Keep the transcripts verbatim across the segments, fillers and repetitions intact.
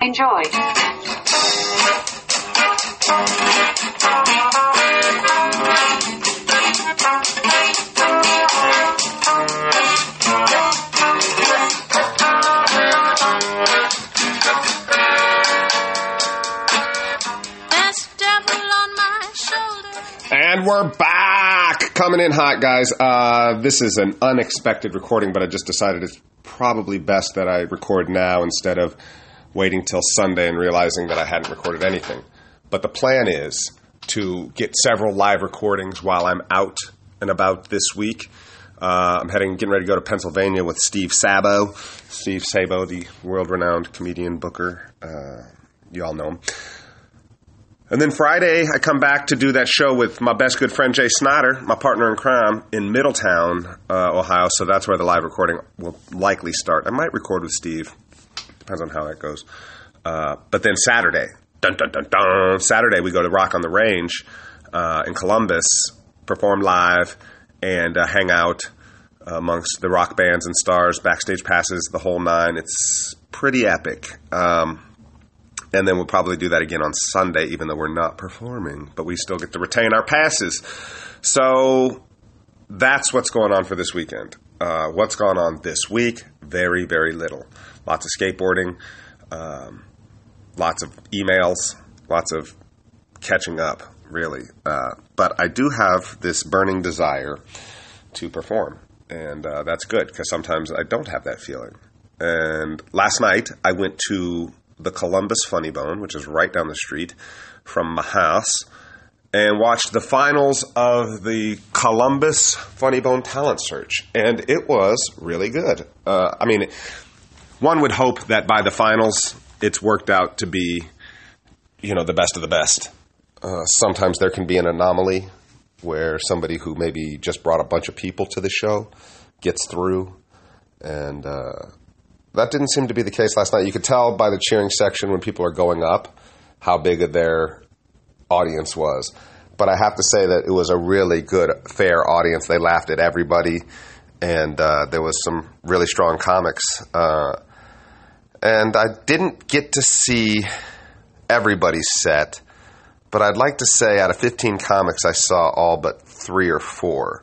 Enjoy. And we're back! Coming in hot, guys. Uh, this is an unexpected recording, but I just decided it's probably best that I record now instead of waiting till Sunday and realizing that I hadn't recorded anything. But the plan is to get several live recordings while I'm out and about this week. Uh, I'm heading, getting ready to go to Pennsylvania with Steve Sabo. Steve Sabo, the world-renowned comedian, booker. Uh, you all know him. And then Friday, I come back to do that show with my best good friend Jay Snyder, my partner in crime, in Middletown, uh, Ohio. So that's where the live recording will likely start. I might record with Steve. Depends on how that goes. Uh, but then Saturday, dun, dun, dun, dun, Saturday we go to Rock on the Range uh, in Columbus, perform live, and uh, hang out amongst the rock bands and stars, backstage passes, the whole nine. It's pretty epic. Um And then we'll probably do that again on Sunday, even though we're not performing. But we still get to retain our passes. So that's what's going on for this weekend. Uh, what's gone on this week? Very, very little. Lots of skateboarding, um, lots of emails, lots of catching up, really. Uh, but I do have this burning desire to perform. And uh, that's good, because sometimes I don't have that feeling. And last night, I went to the Columbus Funny Bone, which is right down the street from my house, and watched the finals of the Columbus Funny Bone Talent Search. And it was really good. Uh, I mean, one would hope that by the finals, it's worked out to be, you know, the best of the best. Uh, sometimes there can be an anomaly where somebody who maybe just brought a bunch of people to the show gets through, and uh that didn't seem to be the case last night. You could tell by the cheering section when people are going up how big of their audience was. But I have to say that it was a really good, fair audience. They laughed at everybody, and uh, there was some really strong comics. Uh, and I didn't get to see everybody's set, but I'd like to say out of fifteen comics, I saw all but three or four.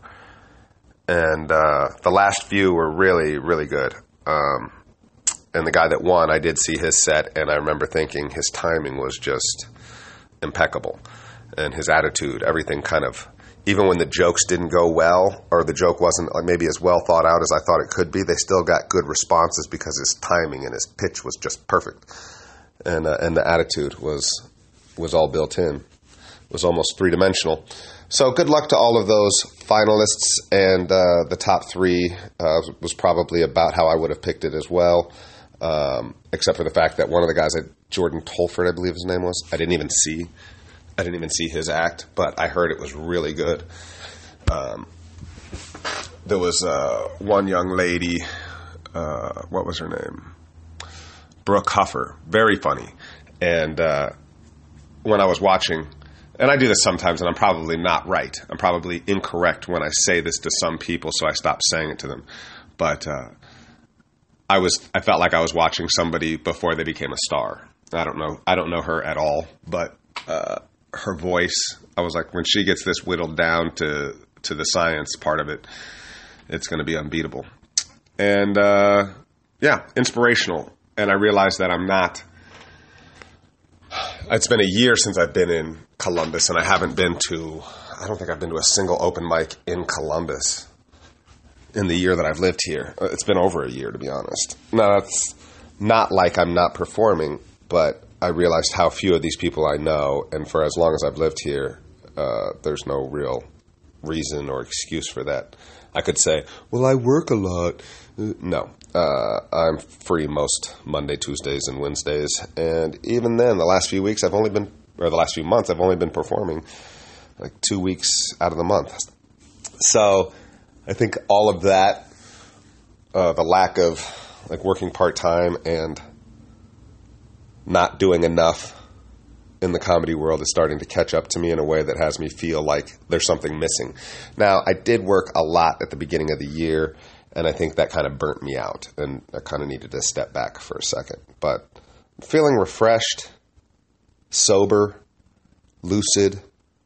And uh, the last few were really, really good. Um And the guy that won, I did see his set, and I remember thinking his timing was just impeccable. And his attitude, everything kind of, even when the jokes didn't go well, or the joke wasn't maybe as well thought out as I thought it could be, they still got good responses because his timing and his pitch was just perfect. And uh, and the attitude was was all built in. It was almost three-dimensional. So good luck to all of those finalists, and uh, the top three uh, was probably about how I would have picked it as well. Um, except for the fact that one of the guys, Jordan Tolford, I believe his name was, I didn't even see. I didn't even see his act, but I heard it was really good. Um, there was uh, one young lady, uh, what was her name? Brooke Huffer, very funny. And uh, when I was watching, and I do this sometimes, and I'm probably not right. I'm probably incorrect when I say this to some people, so I stopped saying it to them. But uh, I was, I felt like I was watching somebody before they became a star. I don't know. I don't know her at all, but uh, her voice, I was like, when she gets this whittled down to, to the science part of it, it's going to be unbeatable. And, uh, yeah, inspirational. And I realized that I'm not, it's been a year since I've been in Columbus, and I haven't been to, I don't think I've been to a single open mic in Columbus in the year that I've lived here. It's been over a year, to be honest. Now, that's not like I'm not performing, but I realized how few of these people I know, and for as long as I've lived here, uh, there's no real reason or excuse for that. I could say, well, I work a lot. Uh, no. Uh, I'm free most Monday, Tuesdays, and Wednesdays, and even then, the last few weeks I've only been, or the last few months, I've only been performing like two weeks out of the month. So I think all of that, uh, the lack of like working part-time and not doing enough in the comedy world is starting to catch up to me in a way that has me feel like there's something missing. Now, I did work a lot at the beginning of the year, and I think that kind of burnt me out, and I kind of needed to step back for a second. But feeling refreshed, sober, lucid.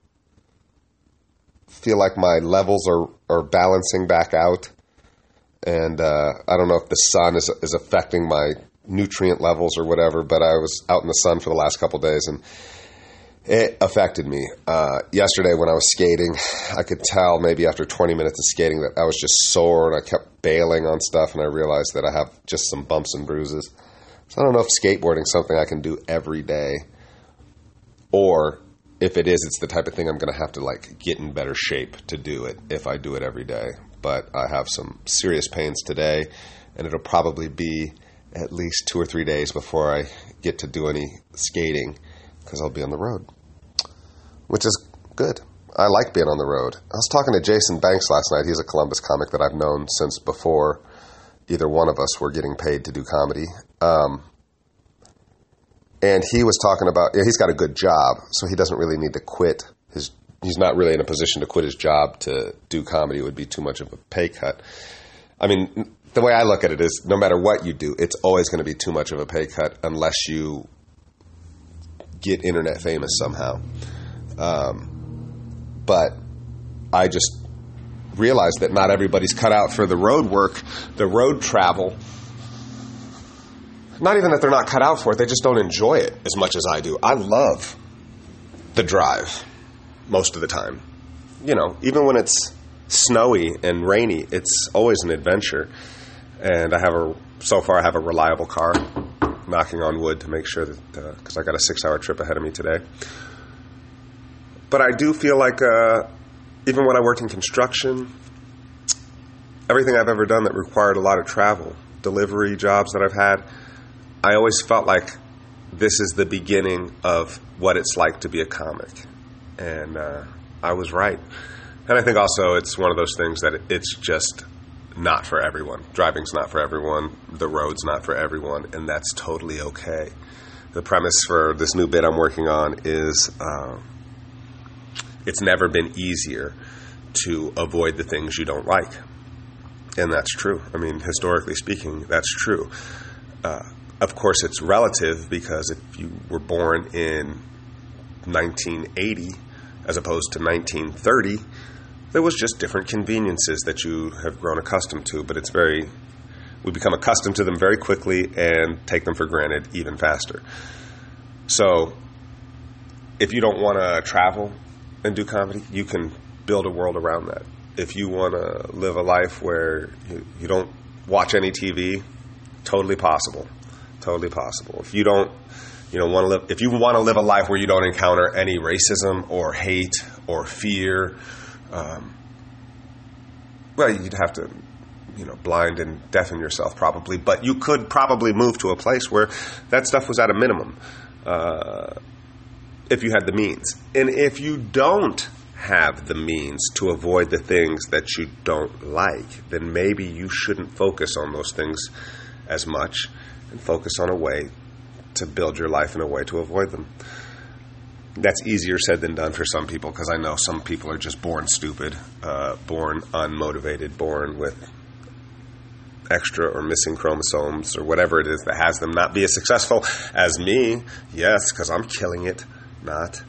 Feel like my levels are, are balancing back out. And uh, I don't know if the sun is is affecting my nutrient levels or whatever, but I was out in the sun for the last couple of days, and it affected me. Uh, yesterday when I was skating, I could tell maybe after twenty minutes of skating that I was just sore, and I kept bailing on stuff, and I realized that I have just some bumps and bruises. So I don't know if skateboarding is something I can do every day, or if it is, it's the type of thing I'm going to have to like get in better shape to do it if I do it every day. But I have some serious pains today, and it'll probably be at least two or three days before I get to do any skating because I'll be on the road, which is good. I like being on the road. I was talking to Jason Banks last night. He's a Columbus comic that I've known since before either one of us were getting paid to do comedy. Um, and he was talking about, yeah, he's got a good job, so he doesn't really need to quit his He's not really in a position to quit his job to do comedy. It would be too much of a pay cut. I mean, the way I look at it is no matter what you do, it's always going to be too much of a pay cut unless you get internet famous somehow. Um, but I just realized that not everybody's cut out for the road work, the road travel. Not even that they're not cut out for it, they just don't enjoy it as much as I do. I love the drive. Most of the time. You know, even when it's snowy and rainy, it's always an adventure. And I have a, so far I have a reliable car, knocking on wood to make sure that, because uh, I got a six-hour trip ahead of me today. But I do feel like, uh, even when I worked in construction, everything I've ever done that required a lot of travel, delivery jobs that I've had, I always felt like this is the beginning of what it's like to be a comic. And uh, I was right. And I think also it's one of those things that it's just not for everyone. Driving's not for everyone. The road's not for everyone. And that's totally okay. The premise for this new bit I'm working on is uh, it's never been easier to avoid the things you don't like. And that's true. I mean, historically speaking, that's true. Uh, of course, it's relative because if you were born in nineteen eighty as opposed to nineteen thirty, there was just different conveniences that you have grown accustomed to, but it's very, we become accustomed to them very quickly and take them for granted even faster. So if you don't want to travel and do comedy, you can build a world around that. If you want to live a life where you, you don't watch any T V, totally possible. Totally possible. If you don't You know, want to live. If you want to live a life where you don't encounter any racism or hate or fear, um, well, you'd have to, you know, blind and deafen yourself probably. But you could probably move to a place where that stuff was at a minimum, uh, if you had the means. And if you don't have the means to avoid the things that you don't like, then maybe you shouldn't focus on those things as much and focus on a way to build your life in a way to avoid them. That's easier said than done for some people, because I know some people are just born stupid, uh, born unmotivated, born with extra or missing chromosomes or whatever it is that has them not be as successful as me. Yes, because I'm killing it. Not.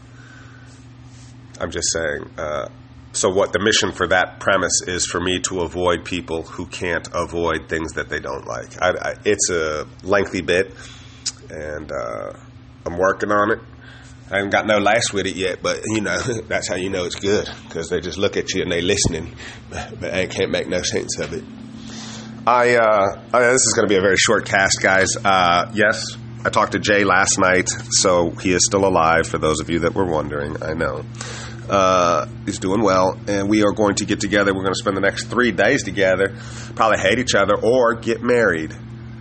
I'm just saying. Uh, so what the mission for that premise is for me to avoid people who can't avoid things that they don't like. I, I, it's a lengthy bit. And uh, I'm working on it. I haven't got no laughs with it yet, but, you know, that's how you know it's good, because they just look at you and they listening, but they can't make no sense of it. I, uh, I this is going to be a very short cast, guys. Uh, yes, I talked to Jay last night, so he is still alive, for those of you that were wondering. I know. Uh, he's doing well, and we are going to get together. We're going to spend the next three days together, probably hate each other, or get married.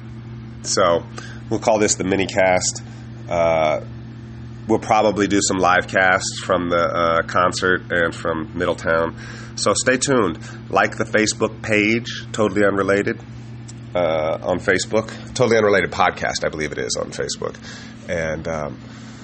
So we'll call this the mini cast. Uh, we'll probably do some live casts from the uh, concert and from Middletown. So stay tuned. Like the Facebook page, Totally Unrelated, uh, on Facebook. Totally Unrelated Podcast, I believe it is, on Facebook. And um,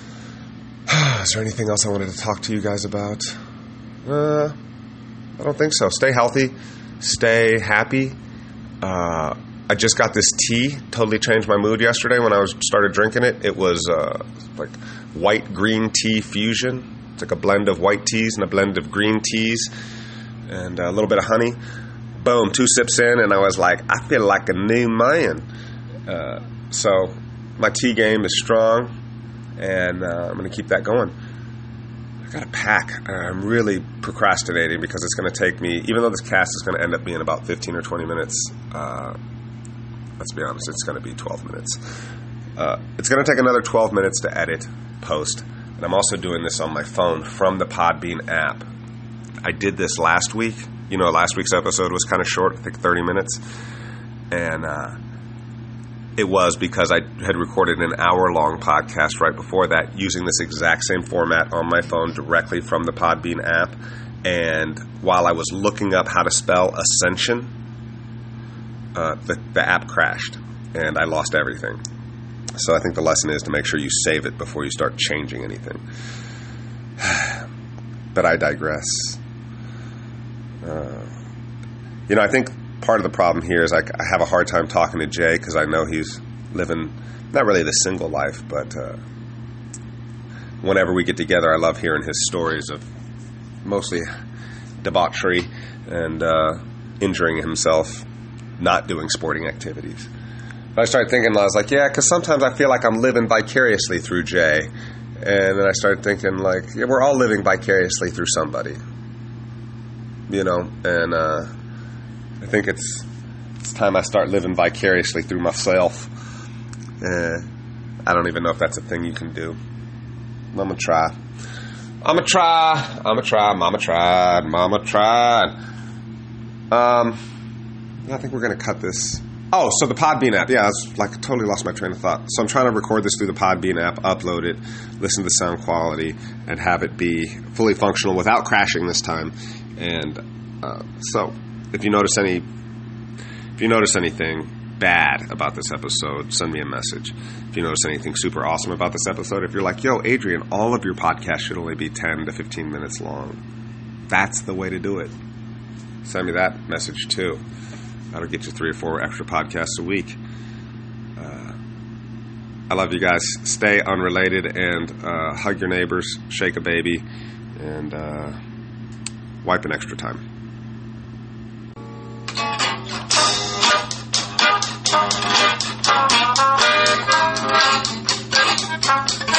is there anything else I wanted to talk to you guys about? Uh, I don't think so. Stay healthy. Stay happy. Uh, I just got this tea. Totally changed my mood yesterday when I was started drinking it. It was uh, like white green tea fusion. It's like a blend of white teas and a blend of green teas and a little bit of honey. Boom, two sips in, and I was like, I feel like a new man. Uh, so my tea game is strong, and uh, I'm going to keep that going. I got to pack. Uh, I'm really procrastinating because it's going to take me, even though this cast is going to end up being about fifteen or twenty minutes, uh, let's be honest, it's going to be twelve minutes. Uh, it's going to take another twelve minutes to edit, post, and I'm also doing this on my phone from the Podbean app. I did this last week. You know, last week's episode was kind of short, I think thirty minutes. And uh, it was because I had recorded an hour-long podcast right before that using this exact same format on my phone directly from the Podbean app. And while I was looking up how to spell ascension, uh, the, the app crashed, and I lost everything. So I think the lesson is to make sure you save it before you start changing anything. But I digress. Uh, you know, I think part of the problem here is I, I have a hard time talking to Jay because I know he's living not really the single life, but uh, whenever we get together, I love hearing his stories of mostly debauchery and uh, injuring himself, not doing sporting activities. But I started thinking, I was like, yeah, because sometimes I feel like I'm living vicariously through Jay. And then I started thinking, like, yeah, we're all living vicariously through somebody. You know, and uh, I think it's it's time I start living vicariously through myself. Uh, I don't even know if that's a thing you can do. I'm going to try. I'm going to try. I'm going to try. Mama tried. Mama tried. Um, I think we're going to cut this. Oh, so the Podbean app. Yeah, I was like totally lost my train of thought. So I'm trying to record this through the Podbean app, upload it, listen to sound quality, and have it be fully functional without crashing this time. And uh, so, if you notice any, if you notice anything bad about this episode, send me a message. If you notice anything super awesome about this episode, if you're like, yo, Adrian, all of your podcasts should only be ten to fifteen minutes long, that's the way to do it. Send me that message too. That'll get you three or four extra podcasts a week. Uh, I love you guys. Stay unrelated and uh, hug your neighbors, shake a baby, and uh, wipe an extra time.